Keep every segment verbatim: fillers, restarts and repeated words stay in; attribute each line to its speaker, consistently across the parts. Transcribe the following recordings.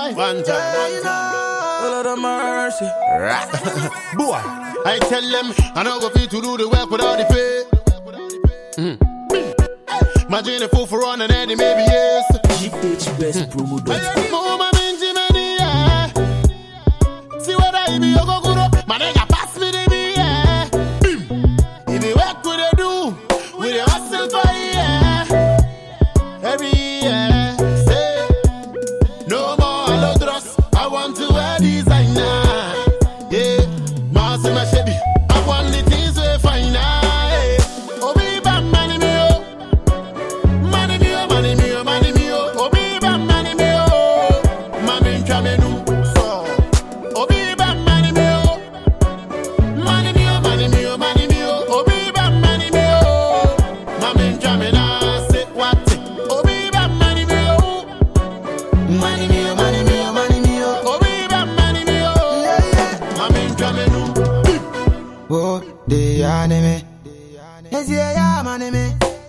Speaker 1: time, one time.
Speaker 2: Lord of mercy.
Speaker 1: Boy, I tell them I don't go fit to do the work without the pay. Mm. Imagine a fool for run and Eddie maybe yes.
Speaker 3: G H best promo dot com.
Speaker 1: Mama minji many yeah. See what I be go good. My nigga pass me the beer. Yeah. If you work with a do, with a hustle for yeah. Every year, say no more hello dress. I want to wear designer. Yeah, Marcy my Chevy. I want the things we find now. Obi bam money me oh, money me oh, money me oh, money me oh. Obi bam money me oh, mami chamenu so. Obi bam money me oh, money me oh, money me oh, money me oh. Obi bam money me oh, mami chamena say what? Obi bam money me oh, money me oh, money me oh, money me oh. Obi bam money me oh, yeah yeah, mami chamenu.
Speaker 2: Oh, the anime. Yes, yeah, yeah, man, me.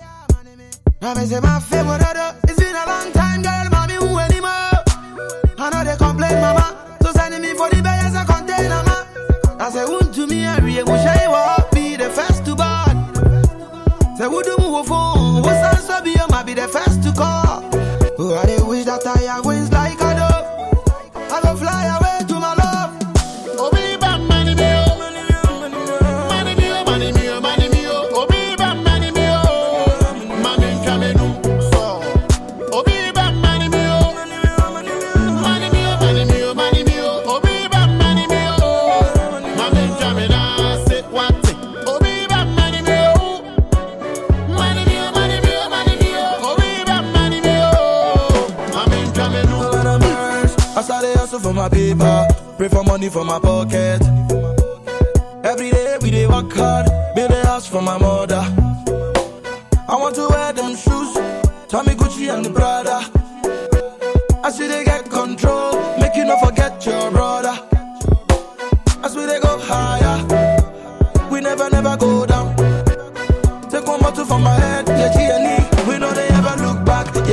Speaker 2: I'm say my favorite other. It's been a long time, girl, mommy, who anymore? I know they complain, mama. So sending me for the best a container, ma. I say, won't to me, I really wish I would be the first to buy. Say, would you move phone? What's that, so be you might be the first to call. Oh, I wish that I have wings like a dove. I go fly away to my love.
Speaker 1: Obi bam money me oh, money me oh, money me oh, money me oh. Obi bam money me oh, mami chamenu so. Obi bam money me oh, money me oh, money me oh, money me oh. Obi bam money me oh, mami chamena say what? Obi bam money me oh, money me oh, money me oh, money me oh. Obi bam money me oh, mami chamenu.
Speaker 2: Lord of mercy. I started hustle for my paper, pray for money for my pocket. Every day we dey work hard, build a house for my mother. I want to wear them shoes, Tommy Gucci and the Prada. I see they get control, make you not forget your brother. As we they go higher, we never never go down. Take one bottle from my head, yeah, G and E. We know they ever look back.